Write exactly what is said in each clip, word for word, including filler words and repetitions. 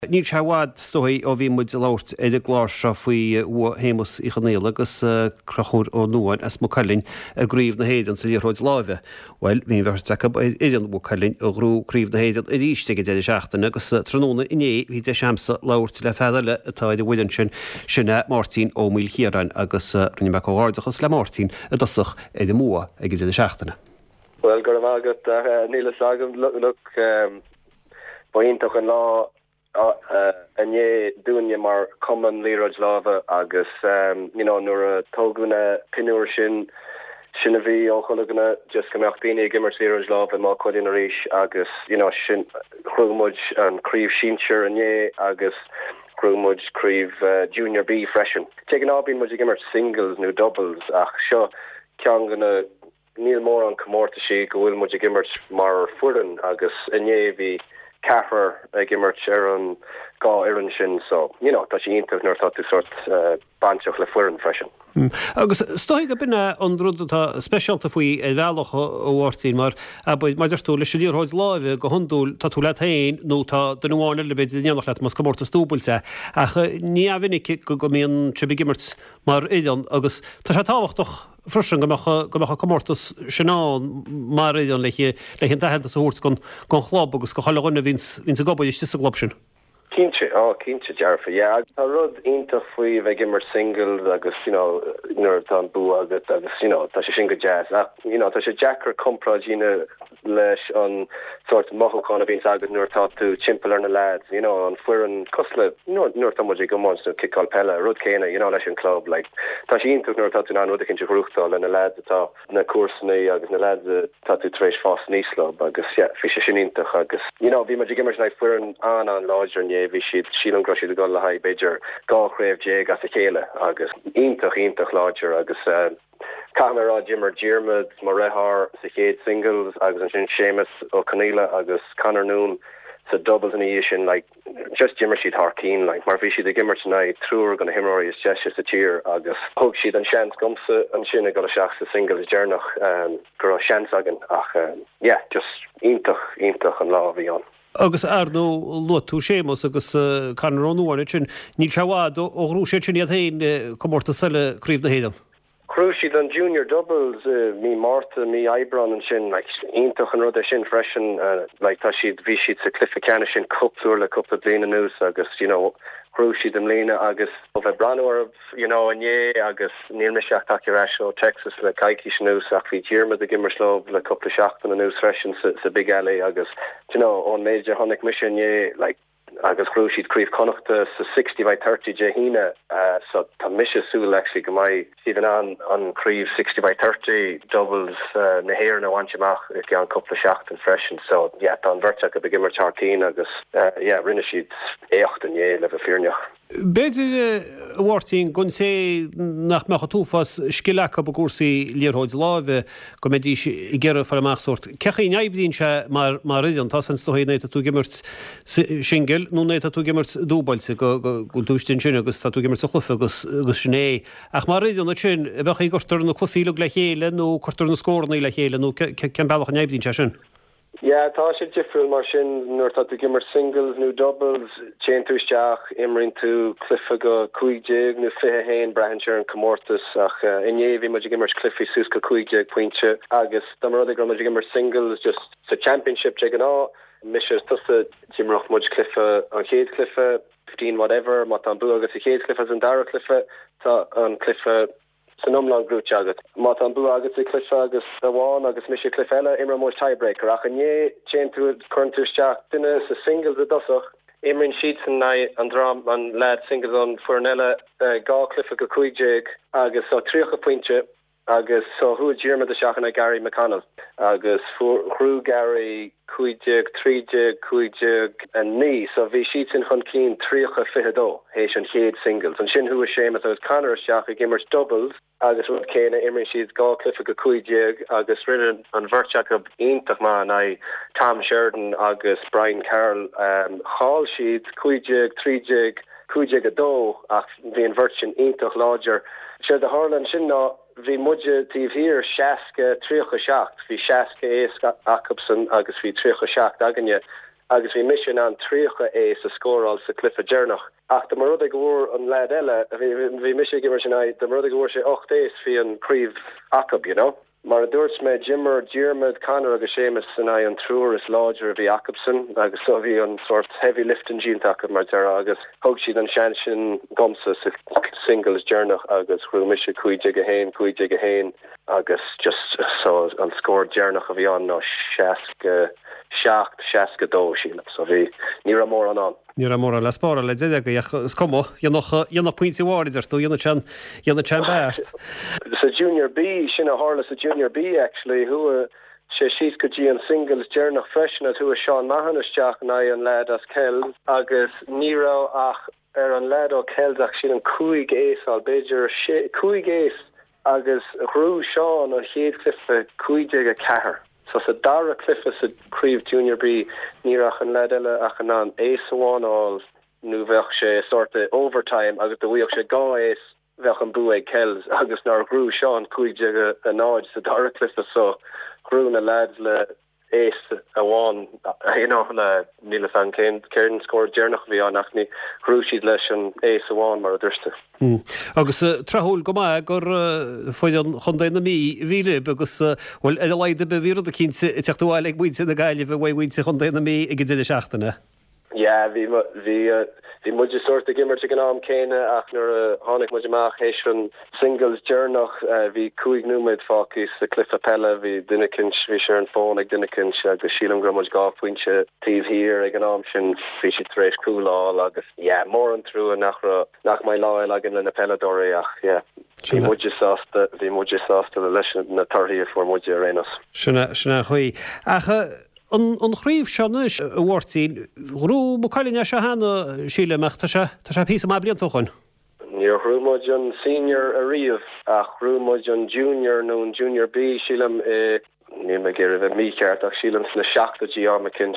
Ní tehád stoí ó bhí muid leirt é glás se faoi hémas i chanéile agus crochúr ó nuáin as mo cailinn a gríomh na héidir sa líróid láimhe. Weil hín bhar éidir bú cailinn a grúríomh na héidir i ríiste go déidir seachtainna agus tróna iné hí de seamsa leirt le feile atá de bhaidan sin sinna Martin ó míl chiaran agus runne me goáidachas le Martin a dasach é de mua ag déidir seachtainna. Well go bhagad níle sagam look baintach an lá anye dúne mar common lírod láva agus um, you know, nuair a tóguna pinúir sin sinna bhí ó chulaganna just gomeach daoine gimmert lírod láva má chuidin a ríis agus you know, sin chrúmuid an críomh sínsir anye agus chrúmuid críomh uh, junior B freshen. Tegan ábín muid gimmert singles nó doubles ach seo cean gona níl mór an comórta sí go bhfuil muid gimmert mar furan agus anye bhí Caffer uh, gimmert ar an gá iran sin, so, you know, tá sé iontas nuair tá tú sort uh, banteach le furan freisin. Mm. Agus stoig go binne an rud atá speisialta faoi é bhealach óhhairtín mar a buid maidir tú leis líorthid láimhe go honúil tá tú le hain nó tá den bháin le beidir neannach le mas go mórta stúbailte ach ní a vinnig go go míon se gimmert mar éidirn agus tá sé táhachtach frisin gomecha gomecha commórtas sinán mar éidirn leiche leichen dahead a hút gon gon chlab agus go chaile gonne víns víns a gobaid is a glob sin. Kinse, oh, kinse jarfa, yeah. A rud inta fui ve gimmer singles agus, you know, nur tan bu agus, agus, you know, ta se singa jazz. Uh, you know, ta se jacker compra gina leis on sort of mochel kind of being agus nur ta to chimple na lads, you know, on furin kusle, you know, nur ta moji gomons to kick all pella, rud kena, you know, leis in club, like, ta se inta nur ta to nan rud kinse fruchtol and na lads ta na course ni agus na lads ta to tresh fast nislo, agus, yeah, fi se sin inta agus, you know, vi moji gimmers na furin an an lodger nye vi siad sílan groisi de go le haid beidir gá chréibh dé gas a chéile agus ionintach ionintach láidir agus uh, camera Jimmer Diarmid mar réthar sa chéad singles agus an sin Seamus ó Caníla agus Conor Noon sa doubles in a sin like just Jimmer siad thar keen like mar bhí siad a gimmert tonight trúr gona himráí is just a tír agus thug siad an seans gomsa an sinna go a seach sa singles dearnach um, go seans agan ach um, yeah just ionintach ionintach an lá bhí an. Agus ar nó lotú sémas agus canrónúáin sin ní tehád ó rú sé sin iad hain commórta selle críomh na héidan. Crucial an junior doubles uh, me Martha me Ibron and sin like intach an rud sin freshen uh, like tá siad bhí siad sa clifficana sin cupúir le cuppa bliana nús agus you know crucial dem léna agus of a branor of you know an é agus níl me seach takeirasho Texas le caiici nús ach bhí tíirma de gimmerslób le cuppa seachtain nús freshen sa, sa Big Alley agus you know on major honnic mission é like agus crucial críomh connachta sa sixty by thirty jehina uh, so tá misha súil actually go mai even an an críomh sixty by thirty doubles uh, na héir na wantimach if you an couple of shacht and freshen so yeah tá an verteach a begimmer charkeen agus uh, yeah rinne siad éocht an é le fearneach. Beidir bhhairtín gon sé nach mecha túfas scileach a gúsaí líorthid láimhe go méidí ggéire far amach sort. Cecha í neibdín se mar mar ridan tá san stohéad néit tú gimmert single nó néit tú gimmert dúbailte go go túistin sin agus tá tú gimmert sa chlufa agus agus sinné. Ach mar ridan na sin becha í gortar na chlufiíle le chéile nó cortar na scórnaí le chéile nó cean bailach a neibdín se sin. Yeah, tá sé difriúil mar sin nuair tá tú gimmer singles nó doubles chéan tú isteach imrinn tú cliffa go cuaigéig nó fiche héin brehanseir an commórtas ach uh, iné bhí muid gimmer cliffi sús go cuaigéig pointse agus dá mar rud go muid gimmer singles just sa championship je gan á mis tusa gimmerach muid cliffa an chéad cliffa fifteen whatever mat an bu agus a chéad cliffa an dara cliffa tá an cliffa san umlang grúte agat. Mat an bu agat i cliffa agus aháin agus mis cliffella imra mór tiebreaker ach an é chéan tú chun tú isteach duine sa singles a dosach imrinn siad san na an dram an lad singles an fuarnella uh, gá cliffa go cuaigéig agus so tríocha pointse agus so hu Diarmid a seachna Gary McConnell agus hrú Gary cuaigéig tríéig cuaigéig an ní so bhí siad sin chun cín tríocha fihedó hééis an chéad singles an sin hu a sémas agus Conor seach a gimmers doubles agus rud céine imrinn siad gá cliffa go cuaigéig agus rinne an bhirteach a ionintach má na Tom Sheridan agus Brian Carroll um, hall siad cuaigéig tríéig cuaigéig a dó ach bhí an bhirt sin ionintach láidir sé de Harlan sin ná vi mudje tíh hir seaske tríocha seacht hí seaske é Scott Jacobson agus hí tríocha seacht agannne agus bhí mission an tríocha é sa scóráil sa Cliffa Jernach. Ach de mar gohór an lead eile bhí mis gimmer sin de mar gohór sé ocht éis hí an príomh acab, you know. Mar a dúirt me Jimmer Diarmid Conor agus Seamus san I an trúr is láidir bhí Jacobson agus so bhí an sort heavy lifting gene-tacha mar dera agus thug siad an sean sin gomsa sa singles Jernach agus chrú mis cuaige a héin cuaige a héin agus just so an scór Jernach a bhí an nó seaca seacht seaca dó síle so bhí ní ra mór an an. Ní ra mór le spára le déide go scomo dhéanach pointí bháidir tú dhéanana tean dhéanana tean beart. Sa junior B sin a hála sa junior B actually who sé síos go dtí an singles Jernach freshness who a Sean Mahanisteach na an lad as Kells agus ní ra ach ar an lad ó Kells ach sin an cuaig éis al beidir cuaig éis agus rú Sean an chéad cliffe cuaige a cehar. So sa dara cliffe sa críomh junior B níach an lad eile ach an an éis amháin áil nu bheoch sé sorta overtime agus do bhuioch sé gá éis bheoch an bué Kells agus nar grú Sean cuaige a náid sa dara cliffe so grún a lads le éis amháin you know le níle fan céin céirn scór Jernach bhí an ach ní grú siad leis an éis amháin mar a dúirste. Agus trahúil go maith gur foiid an chundain na mí bhíle agus bhfuil e leide be bhíad a cinnte teachtáil ag buinte na gaiile bh bhhainte chundain na mí ag dé seachtainna. Ja, bhí bhí Bhí muidir sorta gimmerte gan am céine ach nuair a tháinig muidir amach éis an singles Jernach bhí cuaig númid fácis sa Cliffa Pella bhí duine cinse bhí sé an fón ag duine cinse agus sílam go muid gá pointse tíomh hir ag an am sin bhí si tréis cúláil agus yeah, mór an trú nach nach mai láil agin le na Pelladóí ach yeah. Bhí muidir sásta bhí muidir sásta le leis na tarthaí for muidir rénas. Sinna sinna chuí. Acha An chríomh seanis a bhhairtín, rú mo cailíne se hána síle meach tá sé pí má blion tuchain. Níor chrúmid an senior a riamh ach chrúmid an junior nó an junior B sílam ní me gur bheith míceart ach sílam sna seachtatí amacin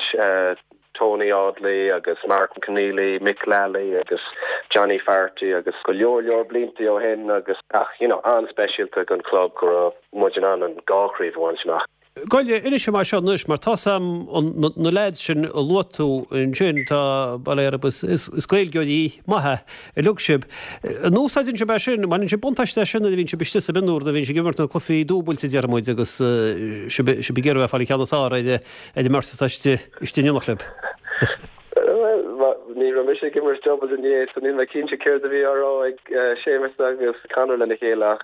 Tony Audley agus Martin Keneally, Mick Lally agus Johnny Farty agus go leor leor blinti ó hen agus ach you know an specialta an club go muidir an an gáchríomh bhain sinach. Gaile inis sem mar seannis mar tá sam na leid sin a luú in sin tá baléirabus iscuil goí maithe i lugsib. Nóáidn se sin man sé buntaiste sinna vín se biste binúr a vín sé gimmart na clufií dúbultí dearmid agus se begéir bheith fáí cheára ide idir martaiste istíach lib. Ní ra mis gimmar job in dé san in le cinse céir a bhí ará ag Seamus agus Conor lena chéach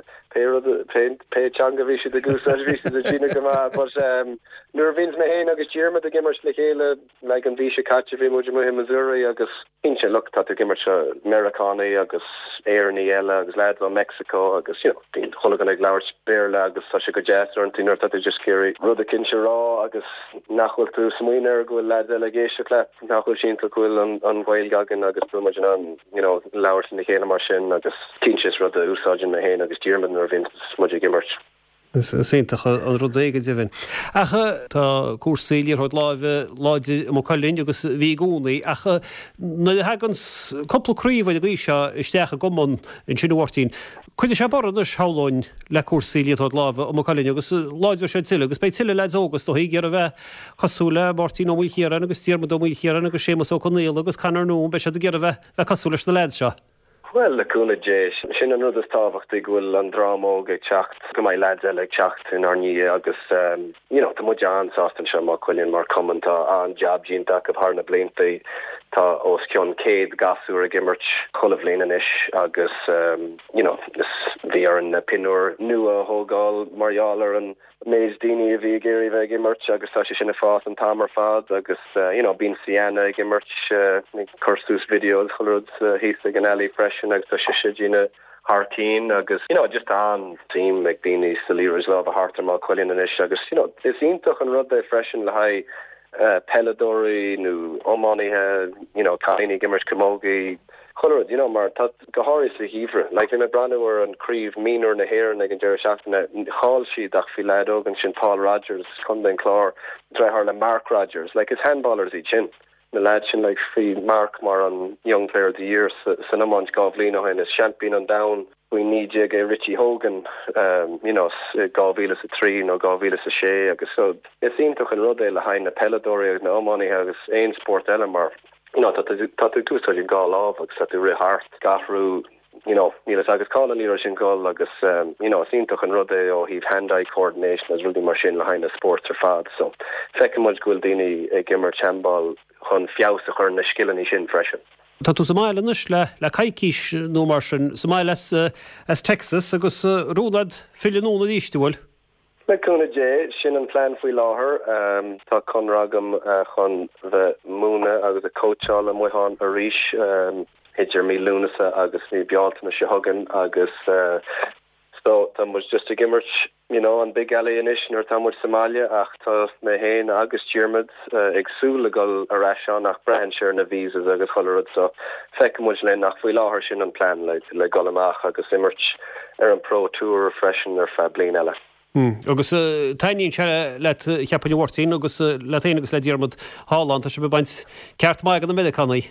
pétanga bhí si de gús ví a Gina gomá nuair vís me héin agus tíirrma a gimmar le chéile le an bhí se catte bhí muidir mu Missouri agus inse lu tá a gimmar se Americaní agus éarní eile agus lead an Mexico agus bhín cholagan ag leir béle agus tá se go jazz an tíir tá just céirí rud a cinse rá agus nachhfuil tú smuoinear gohfuil lead delegéisi le nachhfuil sin gohfuil an an bhil gagan agus tú an leir na chéile mar sin agus cinses rud a úsáidin na héin agus tíirman ar vin muidir gimmart. Séintach an rudéige divin. Acha tá cuasaíir chuid láimh láide mo cailín agus bhí gúnaí acha na hagans coppla-críomh a gí se isteach a gomón in sinhhairtín. Chuidir sé baradus háláin le cuasaíir chuid láimh mo cailín agus láidir sé tiile, agus beit tiile leid ógus do híar a bheith cosúla Martín ó mhuichéaran agus tíarma do mhuichéaran agus sémas ó chunéal agus canar nó be se a ggéar a bheith bheith cosúlas na leid seo. Well le cúna déis sin an rud is tábhacht ghfuil an drámóg ag teacht go mai leid eile ag teacht in arní agus um, you know, tá muid ansástan se má chuilíonn mar commentá an jab dínta go thar na blintaí tá os ceann céad gasú a gimmert cholah léanaan is agus um, you know, bhí ar an pinúir nua thógáil margheallar an méid daoine a bhí géirí bheith gimmert agus tá sé sinna fád an tamar fad agus uh, you know, bín Sienna ag gimmert uh, cursús videos choilrud uh, hís ag an early freshen agus tá sé sé dína Harteen agus you know just an team ag daoine sa líras love a hartar má chuilíonn is agus you know is ionintach an rud é freshen le haid uh, Pelladóí nó ómánithe you know Cailíní gimmert Camogie Colorad, you know, mar tá goharis a hífre. Like vi me brandwer an críomh mínor na hair ag an deir seachtainna hall siad ach fi lead ógan sin Paul Rogers, Cundan Clár, dre haar le Mark Rogers, like his handballers í chin. na lad sin like fi Mark mar an young player of the year san amant Gavlino hen is champion on down. We need you get Richie Hogan, um, you know, Gavilas a three, no Gavilas a she, agus so it seemed to rudde la hain na Peladori, no money agus ein sport element. You know, that that two such a goal of, agus that re heart, Gafru, you know, Nilas agus call leader sin goal, agus um, you know, seemed to rudde or he've hand-eye coordination as really machine la hain na sports or fad. So second much Guldini a gimmer chambal hun fiaus a churn na skillen is in freshen. Tá tú Somáilenis le le caiiciis nó mar sin Somáiles as Texas agus rúdad filiúna dístúil. Leúna dé sin an plan faoi láthair um, tá conragam uh, chun bheith múna agus a coacháil a muán a ríis um, idir mí lúnasa agus ní bealtainna se hagan agus uh, so tam was just a gimmert, you know, on big alley inishin or tam was Somalia ach ta me hain agus Germans uh, exúla gol a rashan ach brancher na visas agus cholerad so fecum was len nach fwy lahar sin an plan like le golamach agus immert er an pro tour freshen or fablin ella. Mm. Agus uh, tainín se le cheappaní wartín agus uh, le taine agus le Diarmid Haaland a se bebaint ceart mai an na Medicanaí.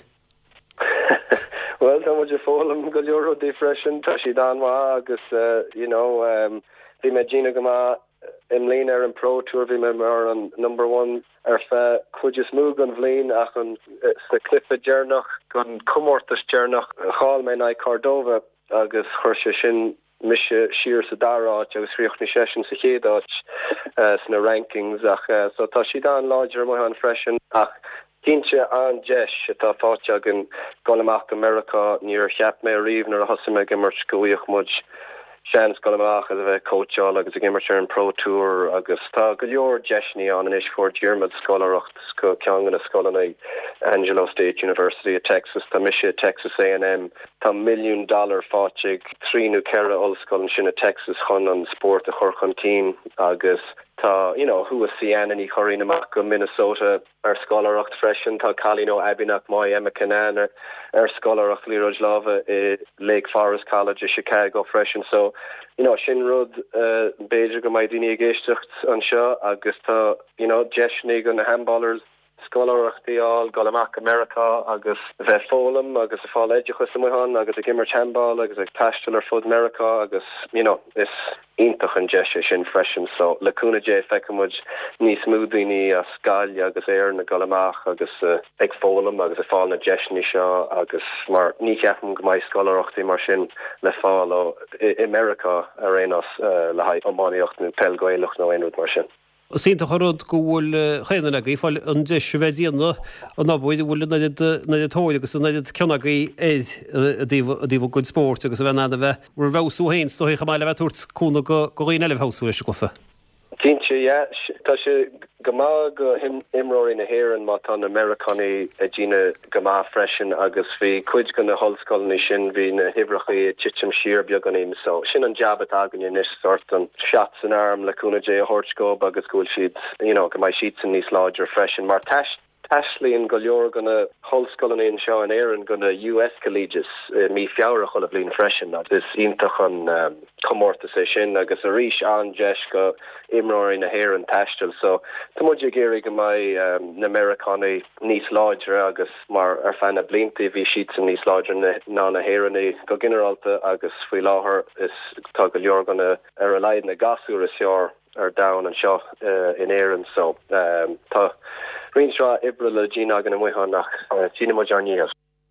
Well, how much you fall go euro defreshen tashi danwa agus uh, you know um vi me Gina Gama Emlina and pro tour vi me mar on number one er fa could you smooth on vlein ach on the cliffe journach gon comortas journach hall me na Cordova agus churshe sin mishe sheer sadara agus riochni session sa hédach uh sna rankings ach uh, so tashi dan larger mo han freshen ach Tincha an jesh tá fáteagan golamach America níor cheap mé riomh nar a hasime gimmert goíoch mud seans golamach a bheith coachál agus a gimmert an pro tour agus tá go leor jeshní an an isfór Diarmid scolarocht go ceangan a scolanna Angelo State University of Texas tá miise Texas A and M tá milliún dollar fáteig trí nu cera olscoil sin a Texas chun an sport a chorchan team agus tá, you know, who was Sian and Corina Mac Minnesota ar scolarocht freshen tá Calino Abinach Moy Emma Canan ar ar scolarocht Leroy Lava e Lake Forest College of Chicago freshen so you know Shin Rud uh, Beja go mai dini geistecht an seo agus tá you know Jeshnig an handballers Scholarachtaí all golamach America agus bheith fólam agus a fáil éideachas amhan agus a gimmert handball agus a tastal ar fud America agus you know is intach an jeise sin freshen so lacuna J fecamud ní smoothie ní a scail agus air na golamach agus uh, ag fólam agus a fáil na jeisní seo agus mar ní ceafm go mai scholarachtaí mar sin le fáil ó America ar réanas uh, le haid ommáíocht nó pelgóileach nó aonúd mar sin. Sínta chorod go bhfuil chéanana í fáil an de bheitdíanana an nábúid bhfuil na tóid agus na ceannagaí éid a dtíh good sport agus a bheith náda bheith bhar bhesú hain so cha máile bheith tuairt cúna go réon eileh hosú is gofa. Tínse ja tá sé gama go imróí na héan má an Americaní a Gina gama freshen agus bhí cuid gan na hallscoilní sin bhí na hibrechaí titim siir beag an éim so sin an jabbat agan in is sort an shots an arm lacuna J a hortscob agus gúil siad you know go mai sheets in níos láidir freshen mar taist Ashley and Goleor gonna Hullskull and Shaw and Aaron gonna U S colleges uh, me fiara chull of lean freshen that is intach on um, comorta session agus a rish an Jeshka Imror in a hair and tastel so tumuja gerig my um, Americani niece lodger agus mar ar fan a blinty vi sheets and niece lodger na na hair and go generalta agus fi her is tag Goleor gonna er a na gasur is your are down and shot uh, in Aaron so um ta Rinsra Ibril Gina gan mwy hon nach Gina mo jarnias.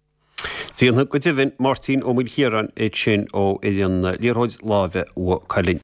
Tíon go divin Martin ó mil hieran é sin ó idion líorthid láve ó Cailín.